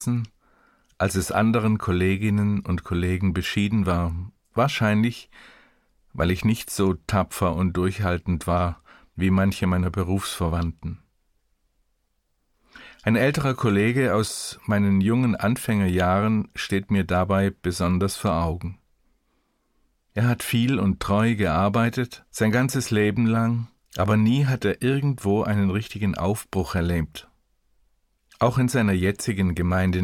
als es anderen Kolleginnen und Kollegen beschieden war, wahrscheinlich, weil ich nicht so tapfer und durchhaltend war wie manche meiner Berufsverwandten. Ein älterer Kollege aus meinen jungen Anfängerjahren steht mir dabei besonders vor Augen. Er hat viel und treu gearbeitet, sein ganzes Leben lang, aber nie hat er irgendwo einen richtigen Aufbruch erlebt. Auch in seiner jetzigen Gemeinde